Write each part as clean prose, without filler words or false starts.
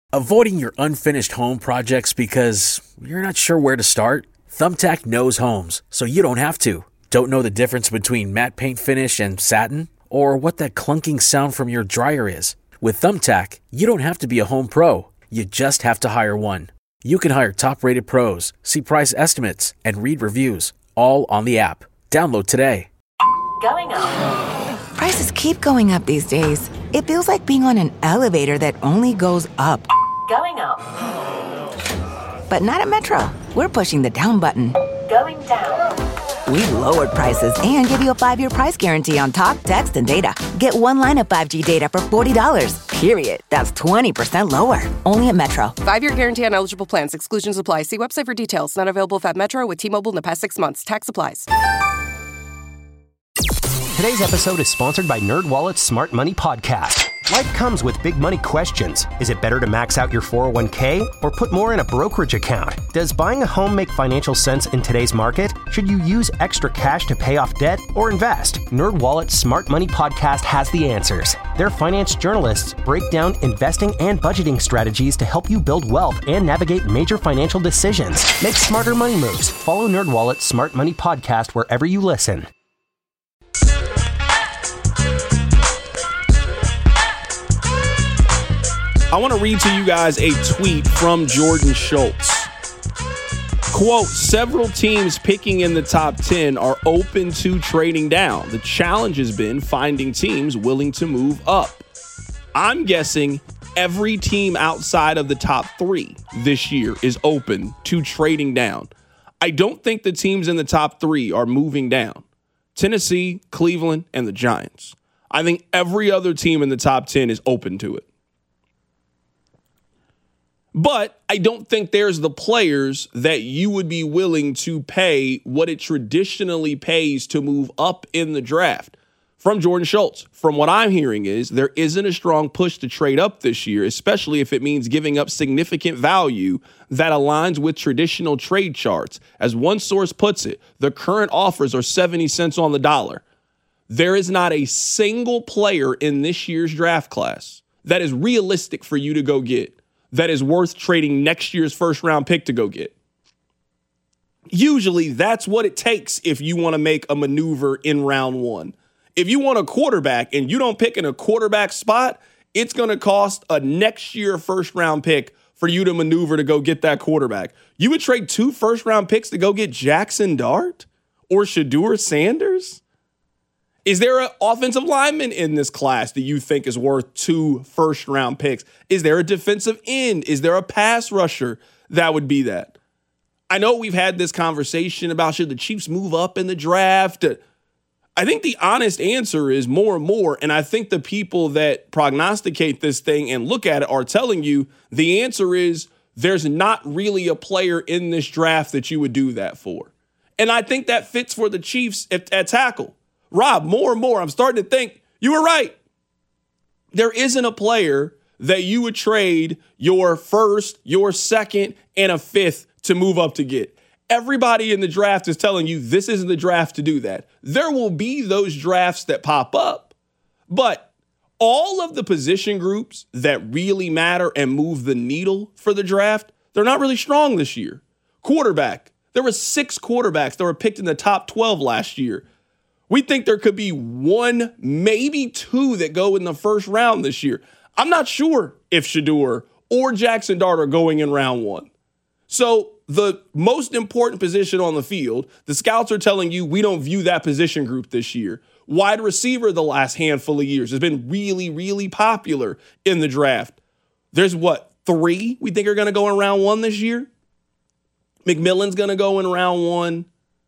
Avoiding your unfinished home projects because you're not sure where to start? Thumbtack knows homes, so you don't have to. Don't know the difference between matte paint finish and satin? Or what that clunking sound from your dryer is? With Thumbtack, you don't have to be a home pro. You just have to hire one. You can hire top-rated pros, see price estimates, and read reviews, all on the app. Download today. Going up. Prices keep going up these days. It feels like being on an elevator that only goes up. Going up. But not at Metro. We're pushing the down button. Going down. We've lowered prices and give you a 5-year price guarantee on talk, text, and data. Get one line of 5G data for $40, period. That's 20% lower. Only at Metro. 5-year guarantee on eligible plans. Exclusions apply. See website for details. Not available if at Metro with T-Mobile in the past 6 months. Tax applies. Today's episode is sponsored by NerdWallet's Smart Money Podcast. Life comes with big money questions. Is it better to max out your 401k or put more in a brokerage account? Does buying a home make financial sense in today's market? Should you use extra cash to pay off debt or invest? NerdWallet's Smart Money Podcast has the answers. Their finance journalists break down investing and budgeting strategies to help you build wealth and navigate major financial decisions. Make smarter money moves. Follow NerdWallet's Smart Money Podcast wherever you listen. I want to read to you guys a tweet from Jordan Schultz. Quote, several teams picking in the top 10 are open to trading down. The challenge has been finding teams willing to move up. I'm guessing every team outside of the top 3 this year is open to trading down. I don't think the teams in the top 3 are moving down. Tennessee, Cleveland, and the Giants. I think every other team in the top 10 is open to it. But I don't think there's the players that you would be willing to pay what it traditionally pays to move up in the draft. From Jordan Schultz, from what I'm hearing is there isn't a strong push to trade up this year, especially if it means giving up significant value that aligns with traditional trade charts. As one source puts it, the current offers are 70 cents on the dollar. There is not a single player in this year's draft class that is realistic for you to go get, that is worth trading next year's first round pick to go get. Usually that's what it takes if you want to make a maneuver in round 1. If you want a quarterback and you don't pick in a quarterback spot, it's going to cost a next year first round pick for you to maneuver to go get that quarterback. You would trade 2 first round picks to go get Jackson Dart or Shedeur Sanders? Is there an offensive lineman in this class that you think is worth 2 first-round picks? Is there a defensive end? Is there a pass rusher that would be that? I know we've had this conversation about should the Chiefs move up in the draft. I think the honest answer is more and more, and I think the people that prognosticate this thing and look at it are telling you the answer is there's not really a player in this draft that you would do that for. And I think that fits for the Chiefs at tackle. Rob, more and more, I'm starting to think you were right. There isn't a player that you would trade your first, your second, and a 5th to move up to get. Everybody in the draft is telling you this isn't the draft to do that. There will be those drafts that pop up, but all of the position groups that really matter and move the needle for the draft, they're not really strong this year. Quarterback, there were 6 quarterbacks that were picked in the top 12 last year. We think there could be 1, maybe 2 that go in the first round this year. I'm not sure if Shedeur or Jackson Dart are going in round 1. So the most important position on the field, the scouts are telling you we don't view that position group this year. Wide receiver the last handful of years has been really, really popular in the draft. There's 3 we think are going to go in round 1 this year? McMillan's going to go in round 1.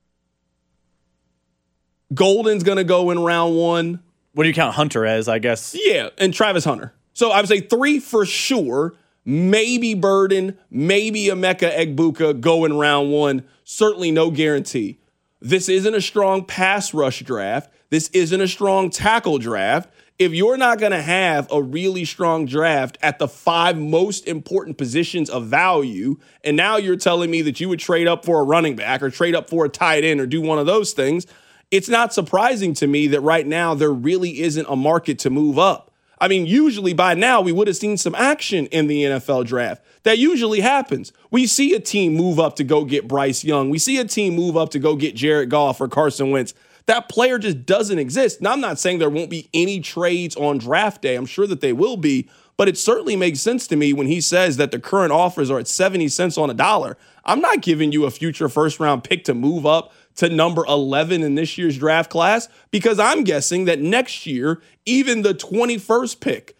Golden's going to go in round 1. What do you count Hunter as, I guess? Yeah, and Travis Hunter. So I would say 3 for sure. Maybe Burden, maybe Emeka Egbuka go in round 1. Certainly no guarantee. This isn't a strong pass rush draft. This isn't a strong tackle draft. If you're not going to have a really strong draft at the 5 most important positions of value, and now you're telling me that you would trade up for a running back or trade up for a tight end or do one of those things, it's not surprising to me that right now there really isn't a market to move up. I mean, usually by now we would have seen some action in the NFL draft. That usually happens. We see a team move up to go get Bryce Young. We see a team move up to go get Jared Goff or Carson Wentz. That player just doesn't exist. Now, I'm not saying there won't be any trades on draft day. I'm sure that they will be, but it certainly makes sense to me when he says that the current offers are at 70 cents on a dollar. I'm not giving you a future first-round pick to move up to number 11 in this year's draft class because I'm guessing that next year, even the 21st pick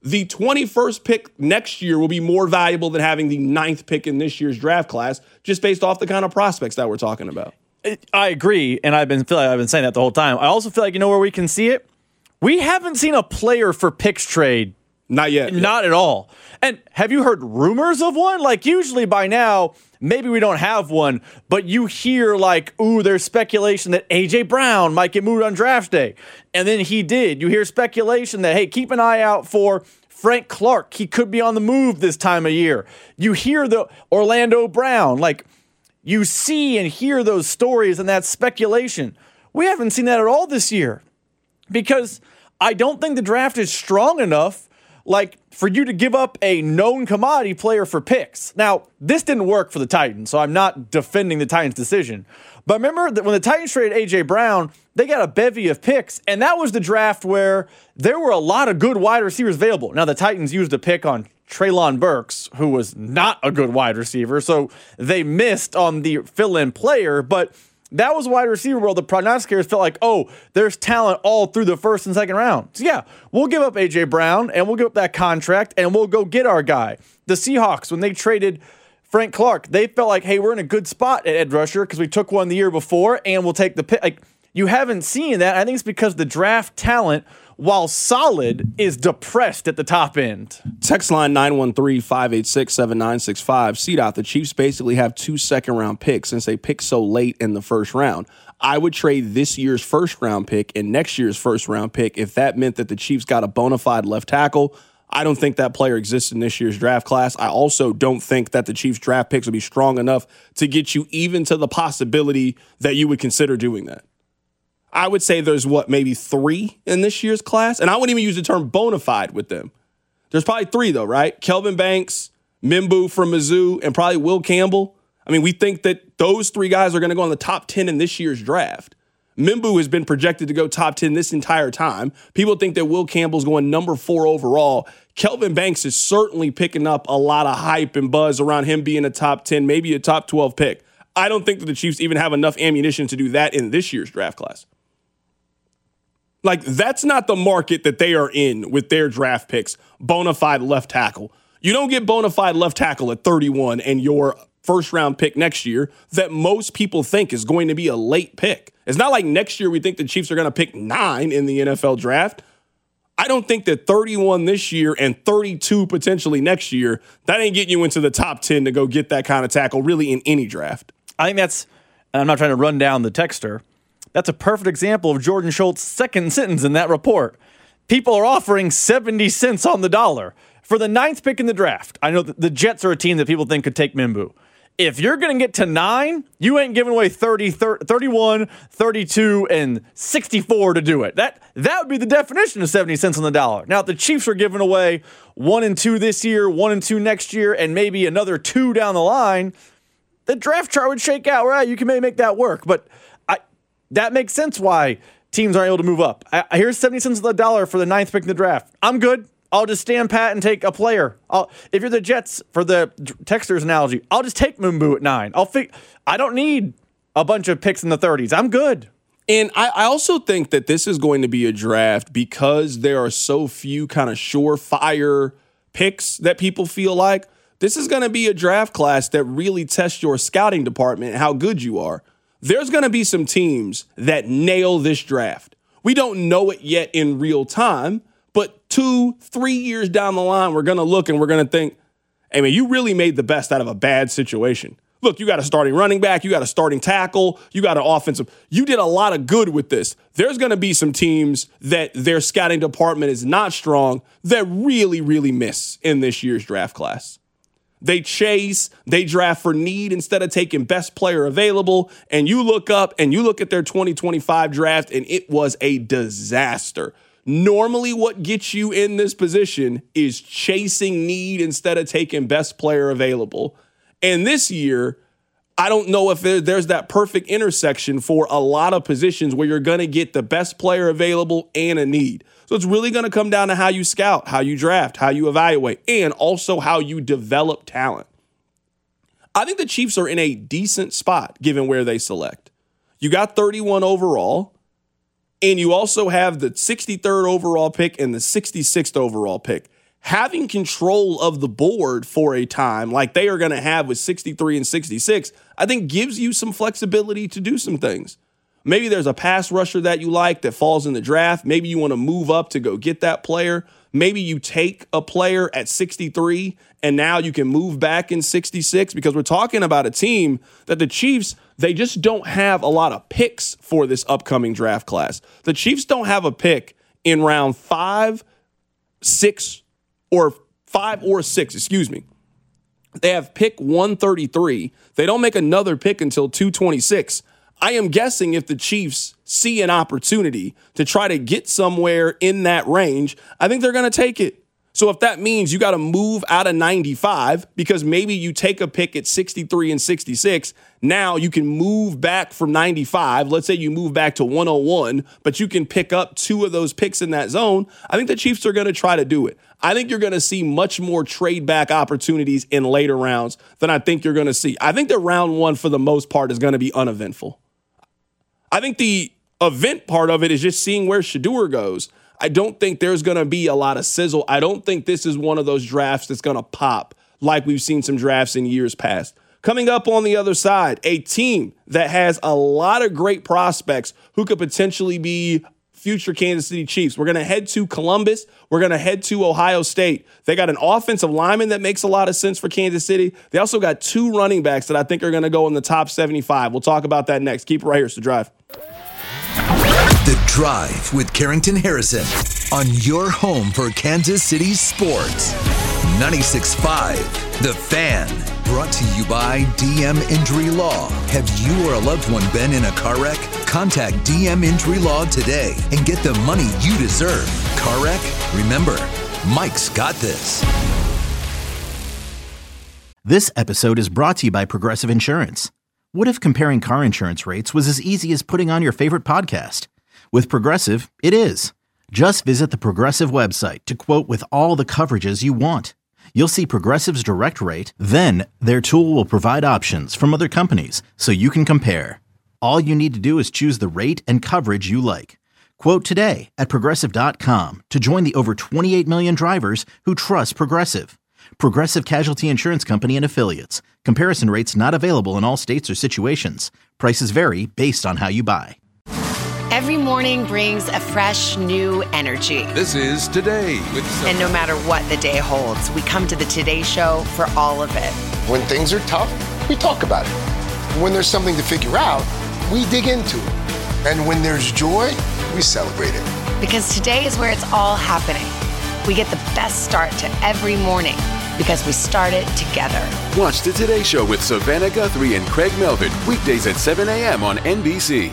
next year will be more valuable than having the 9th pick in this year's draft class, just based off the kind of prospects that we're talking about. I agree, and I've been saying that the whole time. I also feel like, you know where we can see it? We haven't seen a player for picks trade. Not yet. Not at all. And have you heard rumors of one? Like, usually by now, maybe we don't have one, but you hear like, ooh, there's speculation that A.J. Brown might get moved on draft day. And then he did. You hear speculation that, hey, keep an eye out for Frank Clark. He could be on the move this time of year. You hear the Orlando Brown. Like, you see and hear those stories and that speculation. We haven't seen that at all this year because I don't think the draft is strong enough like for you to give up a known commodity player for picks. Now, this didn't work for the Titans, so I'm not defending the Titans' decision. But remember that when the Titans traded A.J. Brown, they got a bevy of picks, and that was the draft where there were a lot of good wide receivers available. Now, the Titans used a pick on Treylon Burks, who was not a good wide receiver, so they missed on the fill-in player, but that was a wide receiver where the prognosticators felt like, oh, there's talent all through the first and second round. So, yeah, we'll give up A.J. Brown, and we'll give up that contract, and we'll go get our guy. The Seahawks, when they traded Frank Clark, they felt like, hey, we're in a good spot at edge rusher because we took one the year before, and we'll take the pick. Like, you haven't seen that. I think it's because the draft talent, while solid, is depressed at the top end. Text line 913-586-7965. CDOT, the Chiefs basically have 2 second-round picks since they picked so late in the first round. I would trade this year's first-round pick and next year's first-round pick if that meant that the Chiefs got a bona fide left tackle. I don't think that player exists in this year's draft class. I also don't think that the Chiefs draft picks will be strong enough to get you even to the possibility that you would consider doing that. I would say there's maybe 3 in this year's class, and I wouldn't even use the term bona fide with them. There's probably 3 though, right? Kelvin Banks, Mimbu from Mizzou, and probably Will Campbell. I mean, we think that those 3 guys are going to go in the top 10 in this year's draft. Mimbu has been projected to go top 10 this entire time. People think that Will Campbell's going number 4 overall. Kelvin Banks is certainly picking up a lot of hype and buzz around him being a top 10, maybe a top 12 pick. I don't think that the Chiefs even have enough ammunition to do that in this year's draft class. Like, that's not the market that they are in with their draft picks, bona fide left tackle. You don't get bona fide left tackle at 31 and your first-round pick next year that most people think is going to be a late pick. It's not like next year we think the Chiefs are going to pick 9 in the NFL draft. I don't think that 31 this year and 32 potentially next year, that ain't getting you into the top 10 to go get that kind of tackle really in any draft. I think that's, and I'm not trying to run down the texter, that's a perfect example of Jordan Schultz's second sentence in that report. People are offering 70 cents on the dollar for the 9th pick in the draft. I know that the Jets are a team that people think could take Mimbu. If you're going to get to 9, you ain't giving away 31, 32, and 64 to do it. That would be the definition of 70 cents on the dollar. Now, if the Chiefs are giving away 1 and 2 this year, 1 and 2 next year, and maybe another 2 down the line, the draft chart would shake out. Right, you can maybe make that work, but that makes sense why teams aren't able to move up. Here's 70 cents on the dollar for the 9th pick in the draft. I'm good. I'll just stand pat and take a player. If you're the Jets, for the texter's analogy, I'll just take Mimbu at 9. I don't need a bunch of picks in the 30s. I'm good. And I also think that this is going to be a draft because there are so few kind of surefire picks that people feel like. This is going to be a draft class that really tests your scouting department and how good you are. There's going to be some teams that nail this draft. We don't know it yet in real time, but 2-3 years down the line, we're going to look and we're going to think, hey, man, you really made the best out of a bad situation. Look, you got a starting running back, you got a starting tackle, you got an offensive. You did a lot of good with this. There's going to be some teams that their scouting department is not strong that really, really miss in this year's draft class. They chase, they draft for need instead of taking best player available. And you look up and you look at their 2025 draft, and it was a disaster. Normally what gets you in this position is chasing need instead of taking best player available. And this year, I don't know if there's that perfect intersection for a lot of positions where you're going to get the best player available and a need. So it's really going to come down to how you scout, how you draft, how you evaluate, and also how you develop talent. I think the Chiefs are in a decent spot given where they select. You got 31 overall. And you also have the 63rd overall pick and the 66th overall pick. Having control of the board for a time like they are going to have with 63 and 66, I think gives you some flexibility to do some things. Maybe there's a pass rusher that you like that falls in the draft. Maybe you want to move up to go get that player. Maybe you take a player at 63 and now you can move back in 66, because we're talking about a team that the Chiefs, they just don't have a lot of picks for this upcoming draft class. The Chiefs don't have a pick in round 5, 6, or 5 or 6, excuse me. They have pick 133. They don't make another pick until 226. I am guessing if the Chiefs see an opportunity to try to get somewhere in that range, I think they're going to take it. So if that means you got to move out of 95 because maybe you take a pick at 63 and 66, now you can move back from 95. Let's say you move back to 101, but you can pick up 2 of those picks in that zone. I think the Chiefs are going to try to do it. I think you're going to see much more trade back opportunities in later rounds than I think you're going to see. I think that round 1 for the most part is going to be uneventful. I think the event part of it is just seeing where Shedeur goes. I don't think there's going to be a lot of sizzle. I don't think this is one of those drafts that's going to pop like we've seen some drafts in years past. Coming up on the other side, a team that has a lot of great prospects who could potentially be future Kansas City Chiefs. We're going to head to Columbus. We're going to head to Ohio State. They got an offensive lineman that makes a lot of sense for Kansas City. They also got 2 running backs that I think are going to go in the top 75. We'll talk about that next. Keep it right here. It's The Drive. The Drive with Carrington Harrison on your home for Kansas City sports. 96.5 The Fan. Brought to you by DM Injury Law. Have you or a loved one been in a car wreck? Contact DM Injury Law today and get the money you deserve. Car wreck? Remember, Mike's got this. This episode is brought to you by Progressive Insurance. What if comparing car insurance rates was as easy as putting on your favorite podcast? With Progressive, it is. Just visit the Progressive website to quote with all the coverages you want. You'll see Progressive's direct rate, then their tool will provide options from other companies so you can compare. All you need to do is choose the rate and coverage you like. Quote today at Progressive.com to join the over 28 million drivers who trust Progressive. Progressive Casualty Insurance Company and Affiliates. Comparison rates not available in all states or situations. Prices vary based on how you buy. Every morning brings a fresh, new energy. This is Today with Sophie. And no matter what the day holds, we come to the Today Show for all of it. When things are tough, we talk about it. When there's something to figure out, we dig into it. And when there's joy, we celebrate it. Because today is where it's all happening. We get the best start to every morning because we start it together. Watch the Today Show with Savannah Guthrie and Craig Melvin, weekdays at 7 a.m. on NBC.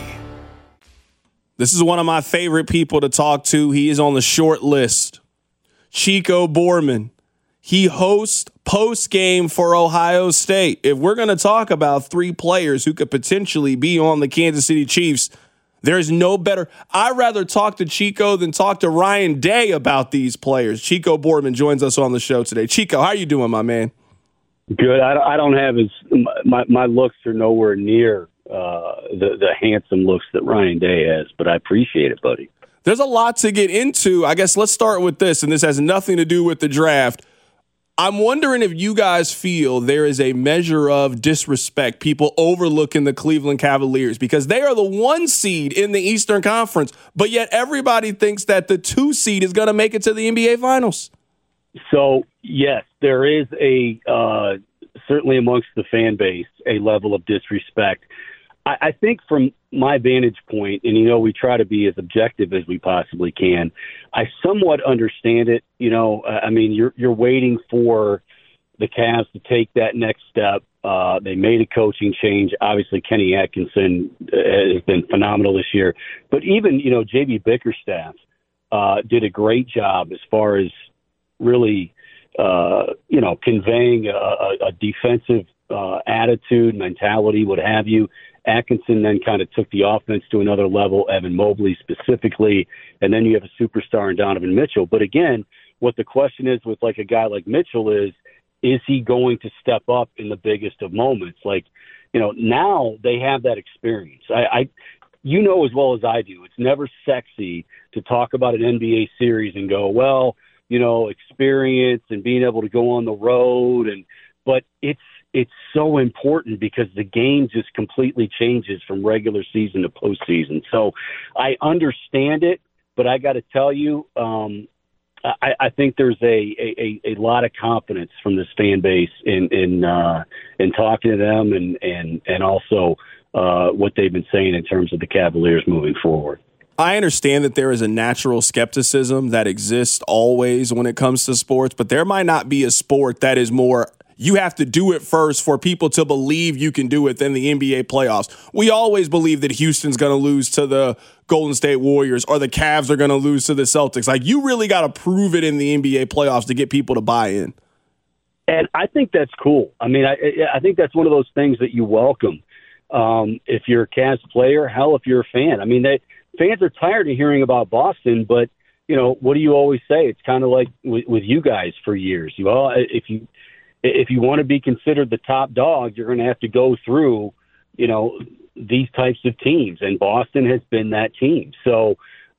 This is one of my favorite people to talk to. He is on the short list. Chico Boardman. He hosts post-game for Ohio State. If we're going to talk about 3 players who could potentially be on the Kansas City Chiefs, there's no better. I'd rather talk to Chico than talk to Ryan Day about these players. Chico Boardman joins us on the show today. Chico, how are you doing, my man? Good. I don't have my looks are nowhere near the handsome looks that Ryan Day has, but I appreciate it, buddy. There's a lot to get into. I guess let's start with this, and this has nothing to do with the draft. I'm wondering if you guys feel there is a measure of disrespect, people overlooking the Cleveland Cavaliers, because they are the 1 seed in the Eastern Conference, but yet everybody thinks that the 2 seed is going to make it to the NBA Finals. So, yes, there is a certainly amongst the fan base, a level of disrespect. I think from my vantage point, and, we try to be as objective as we possibly can, I somewhat understand it. You're waiting for the Cavs to take that next step. They made a coaching change. Obviously, Kenny Atkinson has been phenomenal this year. But even, J.B. Bickerstaff, did a great job as far as really, conveying a defensive attitude, mentality, what have you. Atkinson then kind of took the offense to another level, Evan Mobley specifically, and then you have a superstar in Donovan Mitchell. But again, what the question is with like a guy like Mitchell is he going to step up in the biggest of moments? Like, now they have that experience. I as well as I do, it's never sexy to talk about an NBA series and go, well, experience and being able to go on the road, but it's so important because the game just completely changes from regular season to postseason. So I understand it, but I got to tell you, I think there's a lot of confidence from this fan base in talking to them and also what they've been saying in terms of the Cavaliers moving forward. I understand that there is a natural skepticism that exists always when it comes to sports, but there might not be a sport that is more you have to do it first for people to believe you can do it than the NBA playoffs. We always believe that Houston's going to lose to the Golden State Warriors or the Cavs are going to lose to the Celtics. Like, you really got to prove it in the NBA playoffs to get people to buy in. And I think that's cool. I mean, I think that's one of those things that you welcome. If you're a Cavs player, hell, if you're a fan. I mean, fans are tired of hearing about Boston, but, what do you always say? It's kind of like with you guys for years. If you want to be considered the top dog, you're going to have to go through, these types of teams. And Boston has been that team. So,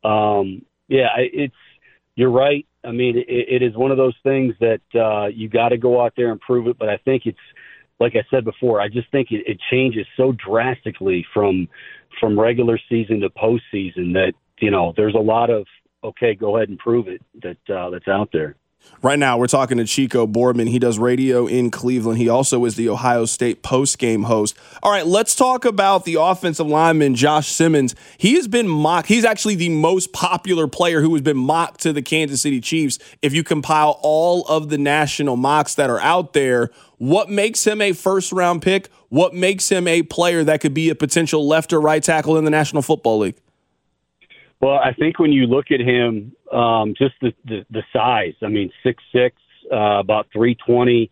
you're right. I mean, it is one of those things that you got to go out there and prove it. But I think it's, like I said before, I just think it changes so drastically from regular season to postseason that, there's a lot of, okay, go ahead and prove it that's out there. Right now, we're talking to Chico Boardman. He does radio in Cleveland. He also is the Ohio State postgame host. All right, let's talk about the offensive lineman, Josh Simmons. He has been mocked. He's actually the most popular player who has been mocked to the Kansas City Chiefs. If you compile all of the national mocks that are out there, what makes him a first-round pick? What makes him a player that could be a potential left or right tackle in the National Football League? Well, I think when you look at him, just the size, I mean, 6'6", about 320.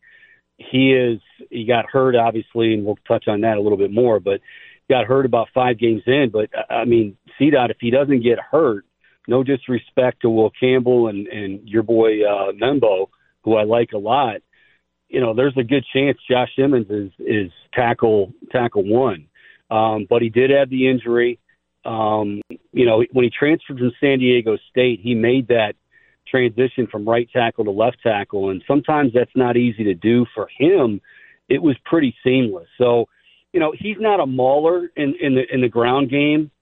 He got hurt, obviously, and we'll touch on that a little bit more, but got hurt about 5 games in. But, I mean, CDOT, if he doesn't get hurt, no disrespect to Will Campbell and your boy Membo, who I like a lot, there's a good chance Josh Simmons is tackle one. But he did have the injury. When he transferred from San Diego State, he made that transition from right tackle to left tackle, and sometimes that's not easy to do. For him, it was pretty seamless. So, he's not a mauler in the ground game,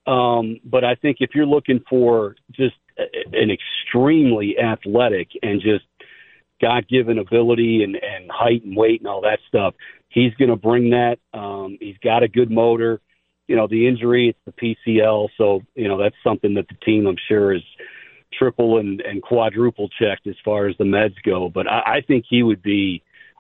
but I think if you're looking for just an extremely athletic and just God-given ability and height and weight and all that stuff, he's going to bring that. He's got a good motor. The injury, it's the PCL. So, that's something that the team, I'm sure, is triple and quadruple checked as far as the meds go. But I think he'd be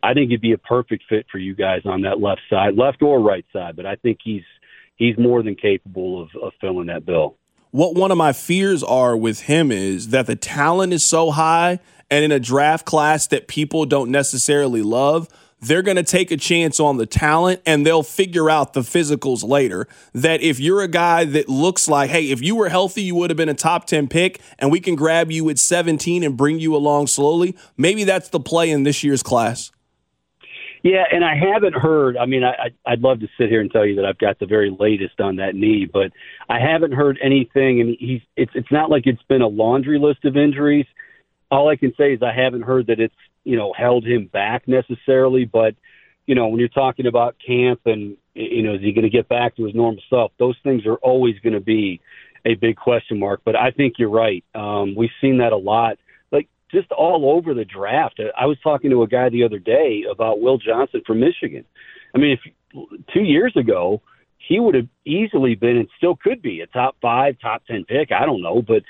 a perfect fit for you guys on that left side, left or right side. But I think he's more than capable of filling that bill. What one of my fears are with him is that the talent is so high, and in a draft class that people don't necessarily love, they're going to take a chance on the talent and they'll figure out the physicals later. That if you're a guy that looks like, hey, if you were healthy, you would have been a top 10 pick and we can grab you at 17 and bring you along slowly. Maybe that's the play in this year's class. Yeah, and I haven't heard, I mean, I'd love to sit here and tell you that I've got the very latest on that knee, but I haven't heard anything. And it's not like it's been a laundry list of injuries. All I can say is I haven't heard that it's, held him back necessarily. But, when you're talking about camp and, is he going to get back to his normal stuff? Those things are always going to be a big question mark. But I think you're right. We've seen that a lot, like just all over the draft. I was talking to a guy the other day about Will Johnson from Michigan. I mean, 2 years ago, he would have easily been and still could be a top 5, top 10 pick. I don't know, but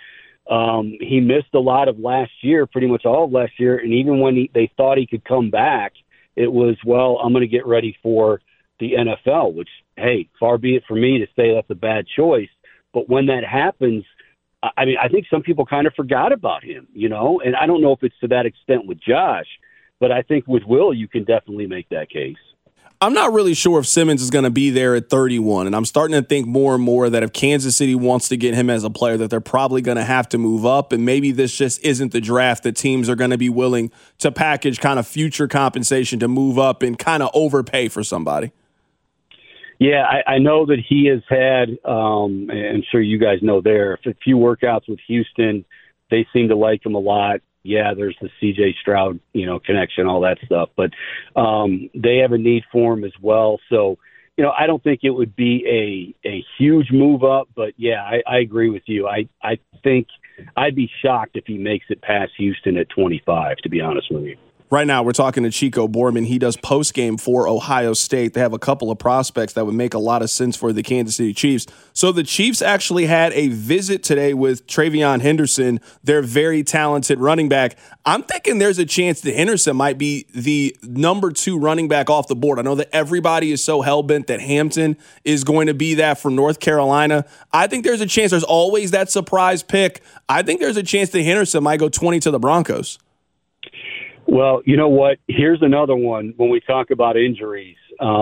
he missed a lot of last year, pretty much all of last year. And even when they thought he could come back, it was, well, I'm going to get ready for the NFL, which, hey, far be it for me to say that's a bad choice. But when that happens, I mean, I think some people kind of forgot about him, and I don't know if it's to that extent with Josh, but I think with Will, you can definitely make that case. I'm not really sure if Simmons is going to be there at 31, and I'm starting to think more and more that if Kansas City wants to get him as a player, that they're probably going to have to move up, and maybe this just isn't the draft that teams are going to be willing to package kind of future compensation to move up and kind of overpay for somebody. Yeah, I know that he has had, I'm sure you guys know a few workouts with Houston. They seem to like him a lot. Yeah, there's the C.J. Stroud, connection, all that stuff. But they have a need for him as well. So, I don't think it would be a huge move up. But, yeah, I agree with you. I think I'd be shocked if he makes it past Houston at 25, to be honest with you. Right now, we're talking to Chico Borman. He does postgame for Ohio State. They have a couple of prospects that would make a lot of sense for the Kansas City Chiefs. So the Chiefs actually had a visit today with TreVeyon Henderson, their very talented running back. I'm thinking there's a chance that Henderson might be the number 2 running back off the board. I know that everybody is so hell-bent that Hampton is going to be that for North Carolina. I think there's a chance. There's always that surprise pick. I think there's a chance that Henderson might go 20 to the Broncos. Well, you know what? Here's another one when we talk about injuries.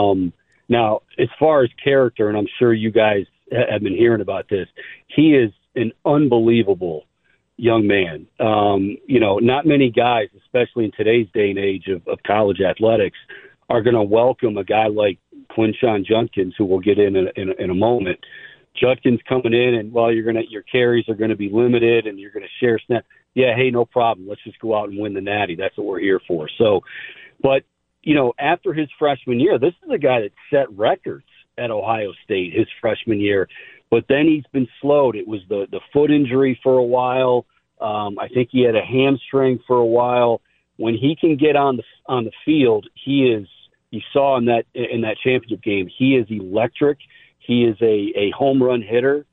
Now, as far as character, and I'm sure you guys have been hearing about this, he is an unbelievable young man. Not many guys, especially in today's day and age of college athletics, are going to welcome a guy like Quinshon Judkins, who we'll get in a moment. Judkins coming in, and your carries are going to be limited, and you're going to share snaps. Yeah, hey, no problem. Let's just go out and win the Natty. That's what we're here for. So, but, after his freshman year, this is a guy that set records at Ohio State his freshman year, but then he's been slowed. It was the foot injury for a while. I think he had a hamstring for a while. When he can get on the field, you saw in that championship game, he is electric. He is a home run hitter.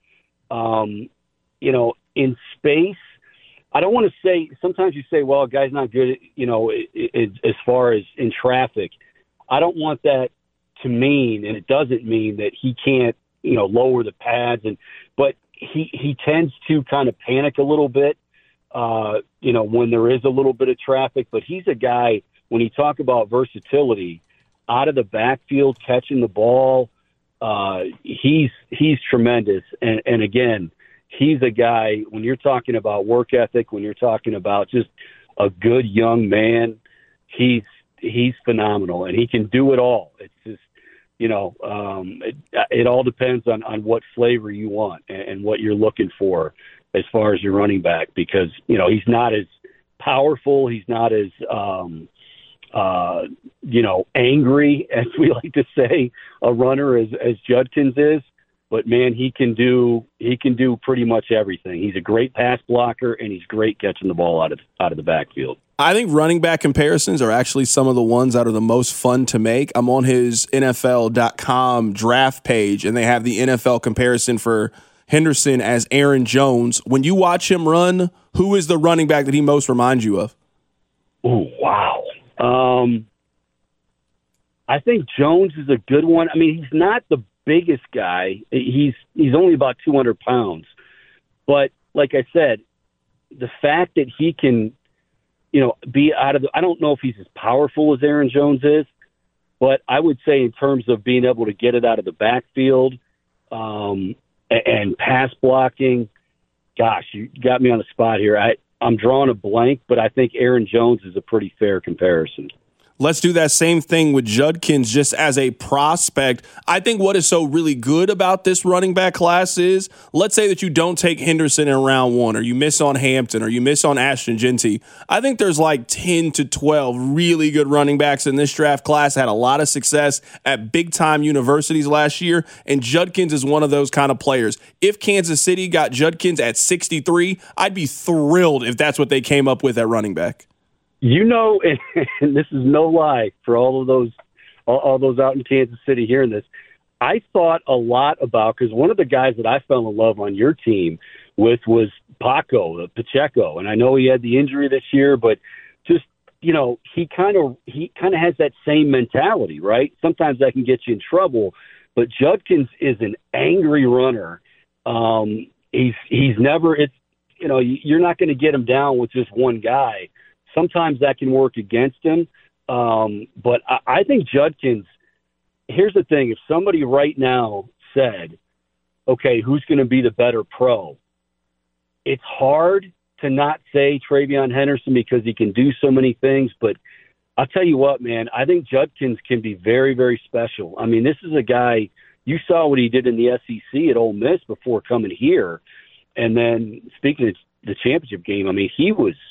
In space, I don't want to say, sometimes you say, well, a guy's not good, as far as in traffic. I don't want that to mean, and it doesn't mean that he can't, lower the pads. But he tends to kind of panic a little bit, when there is a little bit of traffic. But he's a guy, when you talk about versatility, out of the backfield, catching the ball, he's tremendous. And again, he's a guy, when you're talking about work ethic, when you're talking about just a good young man, he's phenomenal, and he can do it all. It's just, it all depends on what flavor you want and what you're looking for as far as your running back, because, he's not as powerful. He's not as, angry, as we like to say, a runner as Judkins is. But man, he can do pretty much everything. He's a great pass blocker, and he's great catching the ball out of the backfield. I think running back comparisons are actually some of the ones that are the most fun to make. I'm on his NFL.com draft page, and they have the NFL comparison for Henderson as Aaron Jones. When you watch him run, who is the running back that he most reminds you of? Oh, wow. I think Jones is a good one. I mean, he's not the biggest guy. He's only about 200 pounds. But like I said, the fact that he can, be out of I don't know if he's as powerful as Aaron Jones is, but I would say in terms of being able to get it out of the backfield and pass blocking, gosh, you got me on the spot here. I'm drawing a blank, but I think Aaron Jones is a pretty fair comparison. Let's do that same thing with Judkins just as a prospect. I think what is so really good about this running back class is, let's say that you don't take Henderson in round 1, or you miss on Hampton, or you miss on Ashton Genty. I think there's like 10 to 12 really good running backs in this draft class. Had a lot of success at big-time universities last year, and Judkins is one of those kind of players. If Kansas City got Judkins at 63, I'd be thrilled if that's what they came up with at running back. And this is no lie for all those out in Kansas City hearing this. I thought a lot about, because one of the guys that I fell in love on your team with was Pacheco, and I know he had the injury this year, but just he kind of has that same mentality, right? Sometimes that can get you in trouble, but Judkins is an angry runner. He's never. you're not going to get him down with just one guy. Sometimes that can work against him. But I think Judkins, here's the thing. If somebody right now said, okay, who's going to be the better pro? It's hard to not say TreVeyon Henderson because he can do so many things. But I'll tell you what, man, I think Judkins can be very, very special. I mean, this is a guy, you saw what he did in the SEC at Ole Miss before coming here. And then speaking of the championship game, I mean, he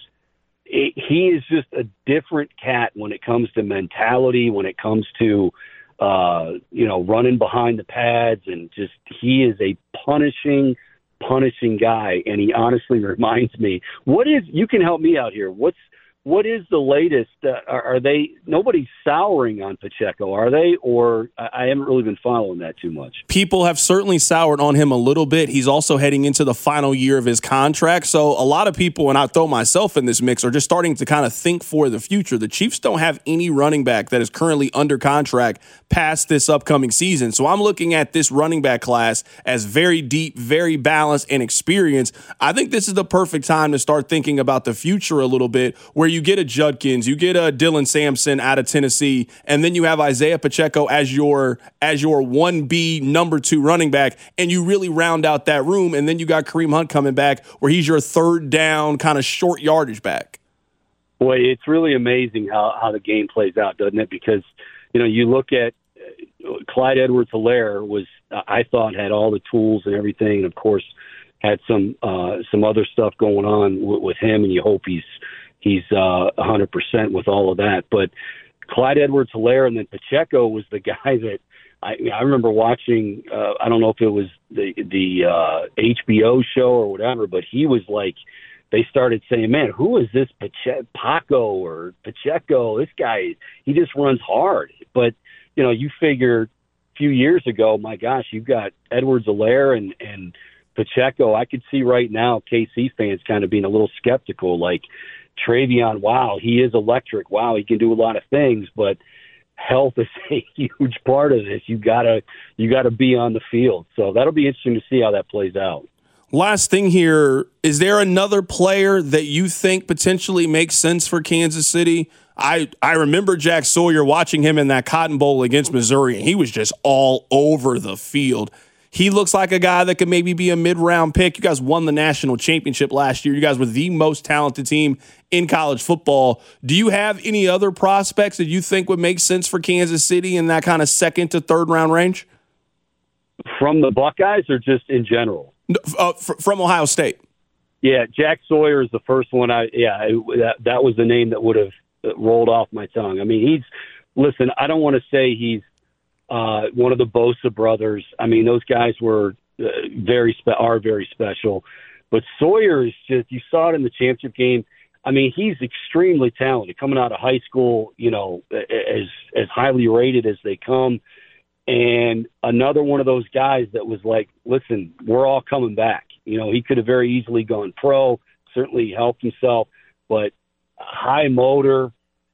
is just a different cat when it comes to mentality, when it comes to, running behind the pads, and just, he is a punishing guy. And he honestly reminds me, you can help me out here. What is the latest? Are they, nobody's souring on Pacheco, are they? Or I haven't really been following that too much. People have certainly soured on him a little bit. He's also heading into the final year of his contract. So a lot of people, and I throw myself in this mix, are just starting to kind of think for the future. The Chiefs don't have any running back that is currently under contract past this upcoming season. So I'm looking at this running back class as very deep, very balanced, and experienced. I think this is the perfect time to start thinking about the future a little bit, where you get a Judkins, you get a Dylan Sampson out of Tennessee, and then you have Isaiah Pacheco as your 1B number 2 running back, and you really round out that room. And then you got Kareem Hunt coming back, where he's your third down kind of short yardage back. Boy, it's really amazing how the game plays out, doesn't it? Because, you look at Clyde Edwards-Helaire was, I thought, had all the tools and everything, and of course had some other stuff going on with him, and you hope he's 100% with all of that. But Clyde Edwards-Helaire and then Pacheco was the guy that I remember watching. I don't know if it was the HBO show or whatever, but he was like, they started saying, man, who is this Paco or Pacheco? This guy, he just runs hard. But, you figure a few years ago, my gosh, you've got Edwards-Helaire and Pacheco. I could see right now KC fans kind of being a little skeptical, like, TreVeyon, wow, he is electric. Wow, he can do a lot of things, but health is a huge part of this. You gotta be on the field. So that'll be interesting to see how that plays out. Last thing here, is there another player that you think potentially makes sense for Kansas City? I remember Jack Sawyer, watching him in that Cotton Bowl against Missouri, and he was just all over the field. He looks like a guy that could maybe be a mid-round pick. You guys won the national championship last year. You guys were the most talented team in college football. Do you have any other prospects that you think would make sense for Kansas City in that kind of second to third round range? From the Buckeyes or just in general? From Ohio State. Yeah, Jack Sawyer is the first one. That was the name that would have rolled off my tongue. I mean, listen, I don't want to say he's one of the Bosa brothers. I mean, those guys were are very special. But Sawyer is just, you saw it in the championship game. I mean, he's extremely talented coming out of high school, as highly rated as they come. And another one of those guys that was like, listen, we're all coming back. He could have very easily gone pro, certainly helped himself, but high motor,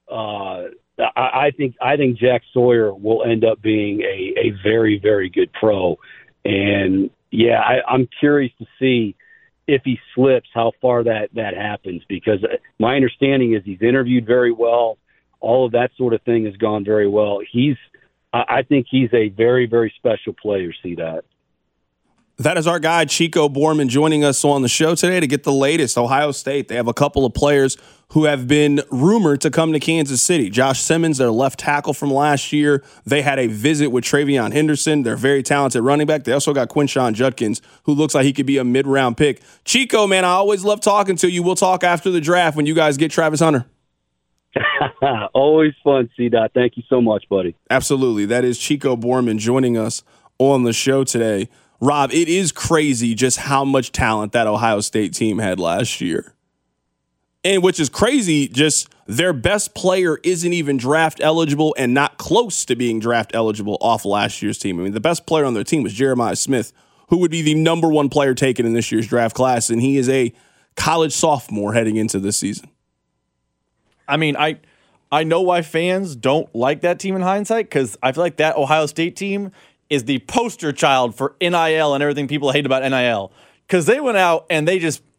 I think Jack Sawyer will end up being a very, very good pro. And, yeah, I'm curious to see if he slips, how far that happens, because my understanding is he's interviewed very well. All of that sort of thing has gone very well. I think he's a very, very special player, see that. That is our guy, Chico Borman, joining us on the show today to get the latest. Ohio State, they have a couple of players who have been rumored to come to Kansas City. Josh Simmons, their left tackle from last year. They had a visit with TreVeyon Henderson. They're very talented running back. They also got Quinshon Judkins, who looks like he could be a mid-round pick. Chico, man, I always love talking to you. We'll talk after the draft when you guys get Travis Hunter. Always fun, C-Dot. Thank you so much, buddy. Absolutely. That is Chico Borman joining us on the show today. Rob, it is crazy just how much talent that Ohio State team had last year. And which is crazy, just their best player isn't even draft eligible and not close to being draft eligible off last year's team. I mean, the best player on their team was Jeremiah Smith, who would be the number one player taken in this year's draft class, and he is a college sophomore heading into this season. I mean, I know why fans don't like that team in hindsight, because I feel like that Ohio State team is the poster child for NIL and everything people hate about NIL. Because they went out and they just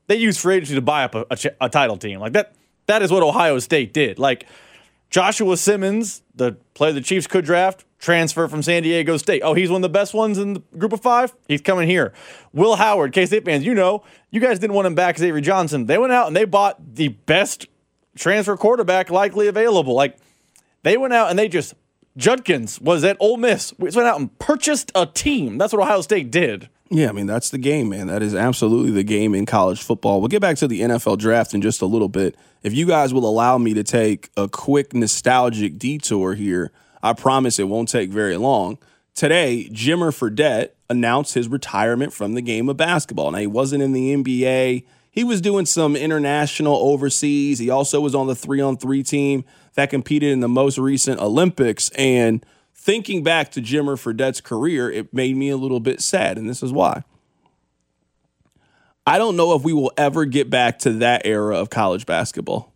they used free agency to buy up a title team. Like that is what Ohio State did. Like Joshua Simmons, the player the Chiefs could draft, transfer from San Diego State. Oh, he's one of the best ones in the group of 5? He's coming here. Will Howard, K-State fans, you guys didn't want him back as Avery Johnson. They went out and they bought the best transfer quarterback likely available. Like, they went out and they just, Judkins was at Ole Miss. We went out and purchased a team. That's what Ohio State did. Yeah, I mean, that's the game, man. That is absolutely the game in college football. We'll get back to the NFL draft in just a little bit. If you guys will allow me to take a quick nostalgic detour here, I promise it won't take very long. Today, Jimmer Fredette announced his retirement from the game of basketball. Now, he wasn't in the NBA. He was doing some international overseas. He also was on the 3-on-3 team that competed in the most recent Olympics. And thinking back to Jimmer Fredette's career, it made me a little bit sad, and this is why. I don't know if we will ever get back to that era of college basketball.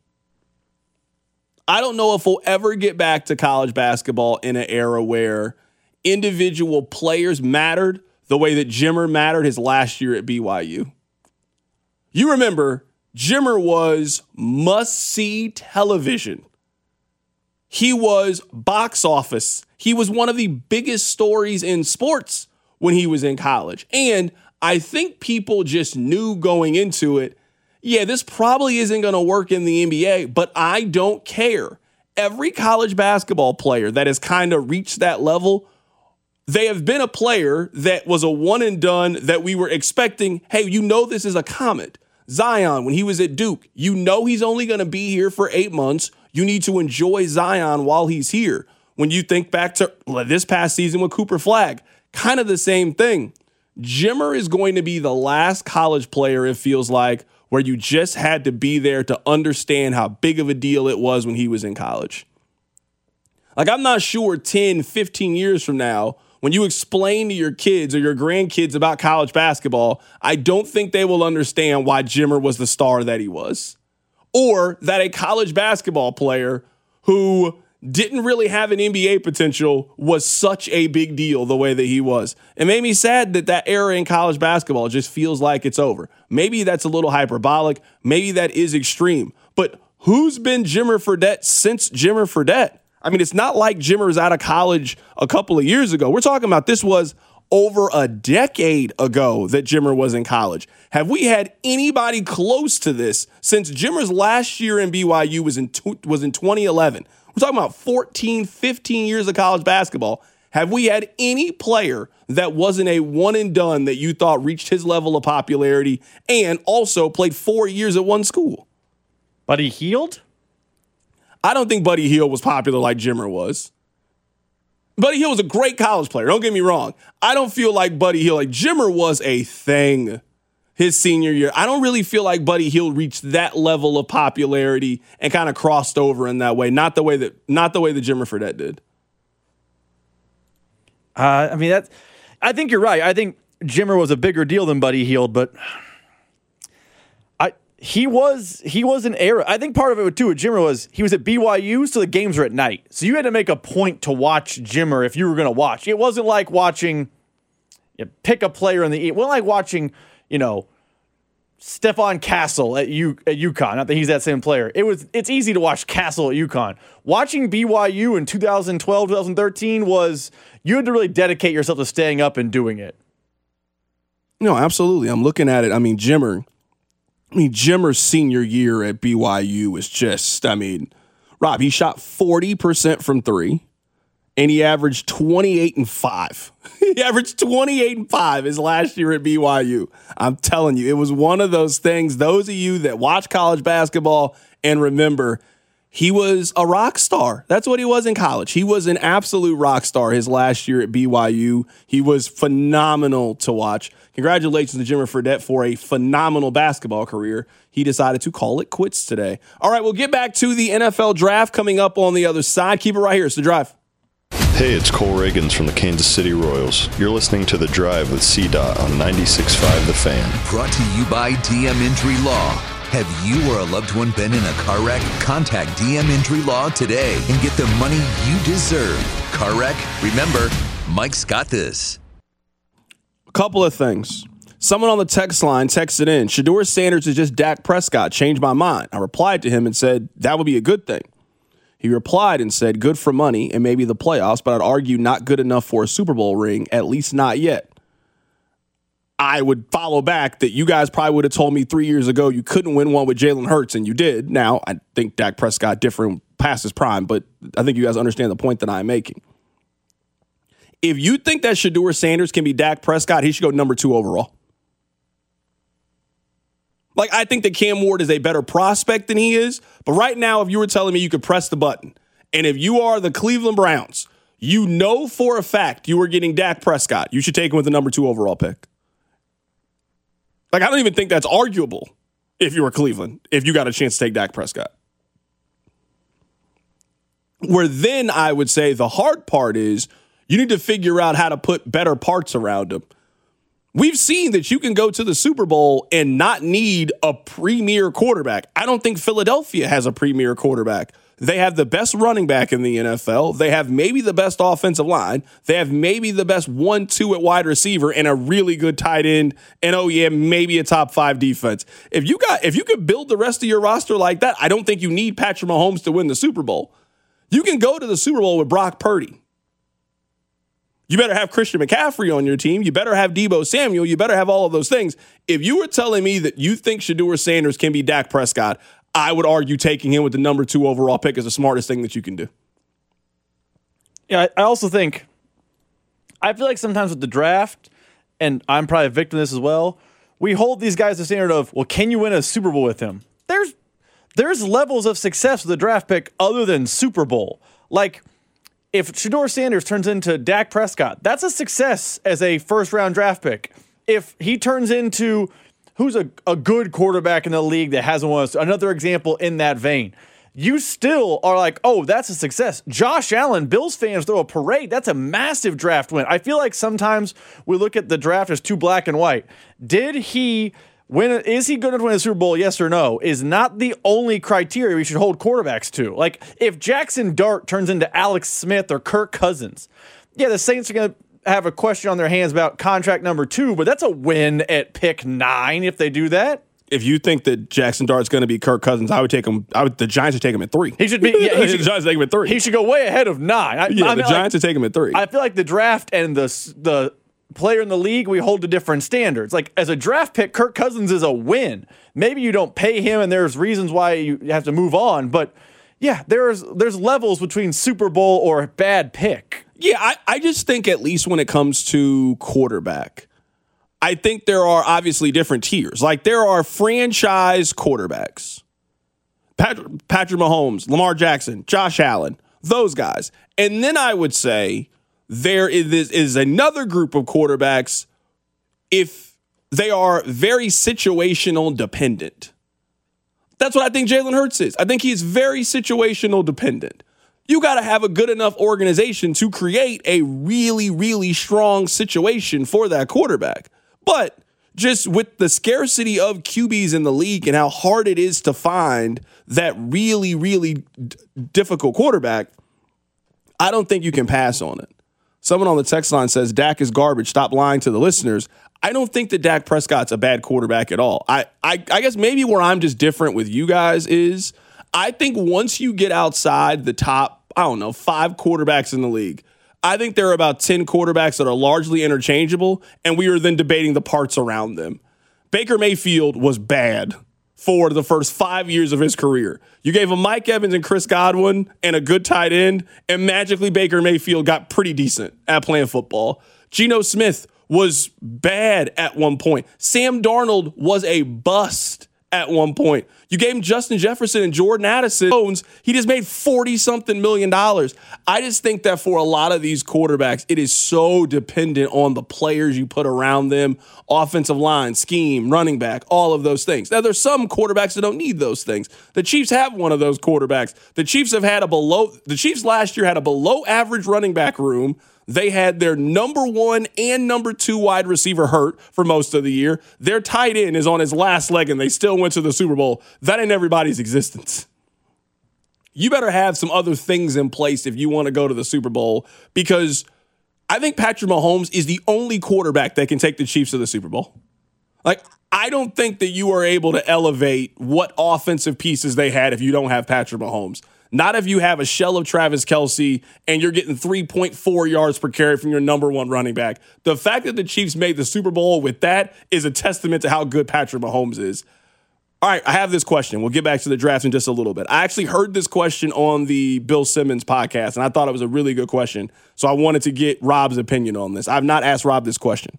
I don't know if we'll ever get back to college basketball in an era where individual players mattered the way that Jimmer mattered his last year at BYU. You remember, Jimmer was must-see television. He was box office. He was one of the biggest stories in sports when he was in college. And I think people just knew going into it, yeah, this probably isn't going to work in the NBA, but I don't care. Every college basketball player that has kind of reached that level, they have been a player that was a one and done that we were expecting, hey, this is a comet. Zion, when he was at Duke, he's only going to be here for 8 months. You need to enjoy Zion while he's here. When you think back to this past season with Cooper Flagg, kind of the same thing. Jimmer is going to be the last college player, it feels like, where you just had to be there to understand how big of a deal it was when he was in college. Like, I'm not sure 10, 15 years from now, when you explain to your kids or your grandkids about college basketball, I don't think they will understand why Jimmer was the star that he was. Or that a college basketball player who didn't really have an NBA potential was such a big deal the way that he was. It made me sad that era in college basketball just feels like it's over. Maybe that's a little hyperbolic. Maybe that is extreme. But who's been Jimmer Fredette since Jimmer Fredette? I mean, it's not like Jimmer was out of college a couple of years ago. We're talking about this was over a decade ago that Jimmer was in college. Have we had anybody close to this since Jimmer's last year in BYU was in 2011? We're talking about 14, 15 years of college basketball. Have we had any player that wasn't a one and done that you thought reached his level of popularity and also played 4 years at one school? Buddy Hield? I don't think Buddy Hield was popular like Jimmer was. Buddy Hield was a great college player. Don't get me wrong. I don't feel like Buddy Hield, like Jimmer was a thing his senior year. I don't really feel like Buddy Hield reached that level of popularity and kind of crossed over in that way. Not the way that Jimmer Fredette did. I think you're right. I think Jimmer was a bigger deal than Buddy Hield, but he was an era. I think part of it too with Jimmer was he was at BYU, so the games were at night. So you had to make a point to watch Jimmer if you were going to watch. It wasn't like watching pick a player in the. It wasn't like watching Stephon Castle at UConn. Not that he's that same player. It's easy to watch Castle at UConn. Watching BYU in 2012, 2013 was you had to really dedicate yourself to staying up and doing it. No, absolutely. I'm looking at it. Jimmer's senior year at BYU was just, Rob, he shot 40% from three, and he averaged 28-5. He averaged 28-5 his last year at BYU. I'm telling you, it was one of those things, those of you that watch college basketball and remember, he was a rock star. That's what he was in college. He was an absolute rock star his last year at BYU. He was phenomenal to watch. Congratulations to Jimmer Fredette for a phenomenal basketball career. He decided to call it quits today. All right, we'll get back to the NFL draft coming up on the other side. Keep it right here. It's The Drive. Hey, it's Cole Reagans from the Kansas City Royals. You're listening to The Drive with C-Dot on 96.5 The Fan. Brought to you by DM Injury Law. Have you or a loved one been in a car wreck? Contact DM Injury Law today and get the money you deserve. Car wreck? Remember, Mike's got this. A couple of things. Someone on the text line texted in, Shedeur Sanders is just Dak Prescott. Changed my mind. I replied to him and said, that would be a good thing. He replied and said, good for money and maybe the playoffs, but I'd argue not good enough for a Super Bowl ring, at least not yet. I would follow back that you guys probably would have told me 3 years ago you couldn't win one with Jalen Hurts, and you did. Now, I think Dak Prescott different past his prime, but I think you guys understand the point that I'm making. If you think that Shedeur Sanders can be Dak Prescott, he should go number 2 overall. Like, I think that Cam Ward is a better prospect than he is. But right now, if you were telling me you could press the button, and if you are the Cleveland Browns, you know for a fact you are getting Dak Prescott, you should take him with the number 2 overall pick. Like, I don't even think that's arguable if you were Cleveland, if you got a chance to take Dak Prescott. Where then I would say the hard part is you need to figure out how to put better parts around him. We've seen that you can go to the Super Bowl and not need a premier quarterback. I don't think Philadelphia has a premier quarterback. They have the best running back in the NFL. They have maybe the best offensive line. They have maybe the best 1-2 at wide receiver and a really good tight end. And maybe a top 5 defense. If you could build the rest of your roster like that, I don't think you need Patrick Mahomes to win the Super Bowl. You can go to the Super Bowl with Brock Purdy. You better have Christian McCaffrey on your team. You better have Deebo Samuel. You better have all of those things. If you were telling me that you think Shedeur Sanders can be Dak Prescott, I would argue taking him with the number 2 overall pick is the smartest thing that you can do. Yeah, I also think, I feel like sometimes with the draft, and I'm probably a victim of this as well, we hold these guys to the standard of, well, can you win a Super Bowl with him? There's levels of success with a draft pick other than Super Bowl. Like, if Shedeur Sanders turns into Dak Prescott, that's a success as a first-round draft pick. If he turns into who's a good quarterback in the league that hasn't won, another example in that vein, you still are like, oh, that's a success. Josh Allen, Bills fans throw a parade. That's a massive draft win. I feel like sometimes we look at the draft as too black and white. Did he win? Is he good enough to win a Super Bowl? Yes or no? Is not the only criteria we should hold quarterbacks to. Like, if Jackson Dart turns into Alex Smith or Kirk Cousins, yeah, the Saints are going to have a question on their hands about contract number 2, but that's a win at pick 9 if they do that. If you think that Jackson Dart's going to be Kirk Cousins, I would take him. The Giants would take him at 3. He should be. Yeah, the Giants take him at 3. He should go way ahead of 9. The Giants would take him at 3. I feel like the draft and the player in the league, we hold to different standards. Like, as a draft pick, Kirk Cousins is a win. Maybe you don't pay him, and there's reasons why you have to move on. But yeah, there's levels between Super Bowl or bad pick. Yeah, I just think at least when it comes to quarterback, I think there are obviously different tiers. Like, there are franchise quarterbacks. Patrick Mahomes, Lamar Jackson, Josh Allen, those guys. And then I would say there is another group of quarterbacks if they are very situational dependent. That's what I think Jalen Hurts is. I think he's very situational dependent. You got to have a good enough organization to create a really, really strong situation for that quarterback. But just with the scarcity of QBs in the league and how hard it is to find that really, really difficult quarterback, I don't think you can pass on it. Someone on the text line says, Dak is garbage. Stop lying to the listeners. I don't think that Dak Prescott's a bad quarterback at all. I guess maybe where I'm just different with you guys is I think once you get outside the top, 5 quarterbacks in the league, I think there are about 10 quarterbacks that are largely interchangeable, and we are then debating the parts around them. Baker Mayfield was bad for the first 5 years of his career. You gave him Mike Evans and Chris Godwin and a good tight end, and magically Baker Mayfield got pretty decent at playing football. Geno Smith was bad at one point. Sam Darnold was a bust at one point. You gave him Justin Jefferson and Jordan Addison. He just made $40-something million. I just think that for a lot of these quarterbacks, it is so dependent on the players you put around them, offensive line, scheme, running back, all of those things. Now, there's some quarterbacks that don't need those things. The Chiefs have one of those quarterbacks. The Chiefs last year had a below average running back room. They had their number 1 and number 2 wide receiver hurt for most of the year. Their tight end is on his last leg, and they still went to the Super Bowl. That ain't everybody's existence. You better have some other things in place if you want to go to the Super Bowl, because I think Patrick Mahomes is the only quarterback that can take the Chiefs to the Super Bowl. Like, I don't think that you are able to elevate what offensive pieces they had if you don't have Patrick Mahomes. Not if you have a shell of Travis Kelce and you're getting 3.4 yards per carry from your number one running back. The fact that the Chiefs made the Super Bowl with that is a testament to how good Patrick Mahomes is. All right, I have this question. We'll get back to the draft in just a little bit. I actually heard this question on the Bill Simmons podcast, and I thought it was a really good question. So I wanted to get Rob's opinion on this. I've not asked Rob this question.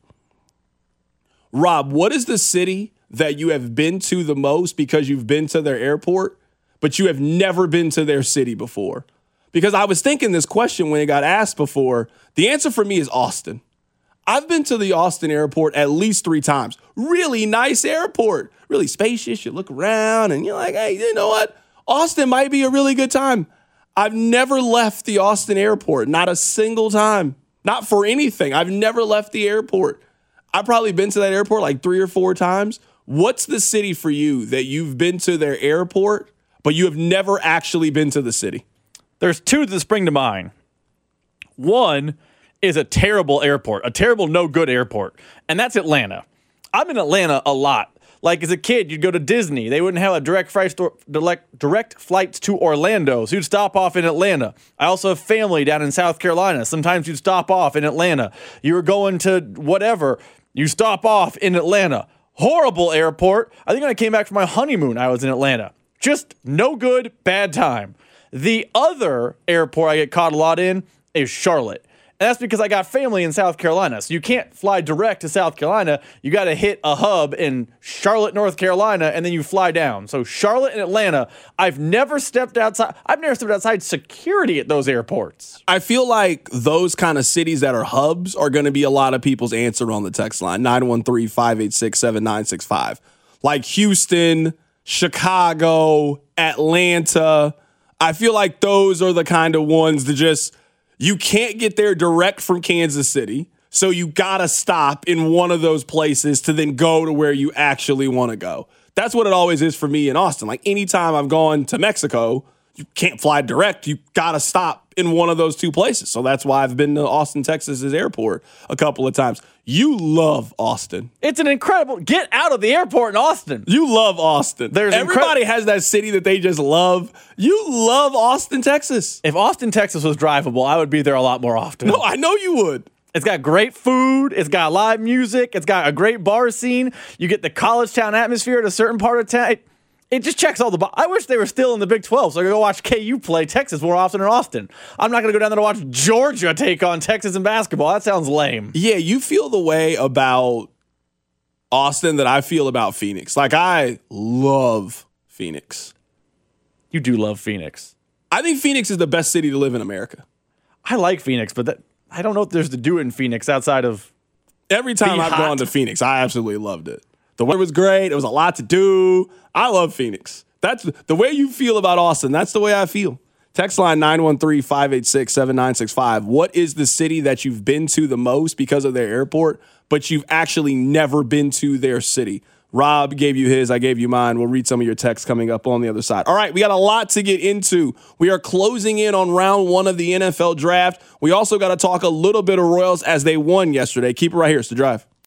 Rob, what is the city that you have been to the most because you've been to their airport, but you have never been to their city before? Because I was thinking this question when it got asked before. The answer for me is Austin. I've been to the Austin airport at least 3 times. Really nice airport. Really spacious. You look around and you're like, hey, you know what? Austin might be a really good time. I've never left the Austin airport. Not a single time. Not for anything. I've never left the airport. I've probably been to that airport like 3 or 4 times. What's the city for you that you've been to their airport, but you have never actually been to the city? There's 2 that spring to mind. One is a terrible airport, a terrible, no good airport, and that's Atlanta. I'm in Atlanta a lot. Like, as a kid, you'd go to Disney. They wouldn't have a direct flights to Orlando, so you'd stop off in Atlanta. I also have family down in South Carolina. Sometimes you'd stop off in Atlanta. You were going to whatever. You stop off in Atlanta. Horrible airport. I think when I came back from my honeymoon, I was in Atlanta. Just no good, bad time. The other airport I get caught a lot in is Charlotte. And that's because I got family in South Carolina. So you can't fly direct to South Carolina. You got to hit a hub in Charlotte, North Carolina, and then you fly down. So Charlotte and Atlanta, I've never stepped outside security at those airports. I feel like those kind of cities that are hubs are going to be a lot of people's answer on the text line, 913-586-7965. Like Houston, Chicago, Atlanta. I feel like those are the kind of ones that just... You can't get there direct from Kansas City, so you got to stop in one of those places to then go to where you actually want to go. That's what it always is for me in Austin. Like, anytime I've gone to Mexico, you can't fly direct. You got to stop in one of those 2 places. So that's why I've been to Austin, Texas's airport a couple of times. You love Austin. It's an incredible... Get out of the airport in Austin. You love Austin. Everybody has that city that they just love. You love Austin, Texas. If Austin, Texas was drivable, I would be there a lot more often. No, I know you would. It's got great food. It's got live music. It's got a great bar scene. You get the college town atmosphere at a certain part of town. It just checks all the boxes. I wish they were still in the Big 12 so I could go watch KU play Texas more often than Austin. I'm not going to go down there to watch Georgia take on Texas in basketball. That sounds lame. Yeah, you feel the way about Austin that I feel about Phoenix. Like, I love Phoenix. You do love Phoenix. I think Phoenix is the best city to live in America. I like Phoenix, but I don't know if there's to do in Phoenix outside of... Every time I've gone to Phoenix, I absolutely loved it. The weather was great. There was a lot to do. I love Phoenix. That's the way you feel about Austin. That's the way I feel. Text line 913-586-7965. What is the city that you've been to the most because of their airport, but you've actually never been to their city? Rob gave you his. I gave you mine. We'll read some of your texts coming up on the other side. All right, we got a lot to get into. We are closing in on round 1 of the NFL draft. We also got to talk a little bit of Royals as they won yesterday. Keep it right here. It's The Drive.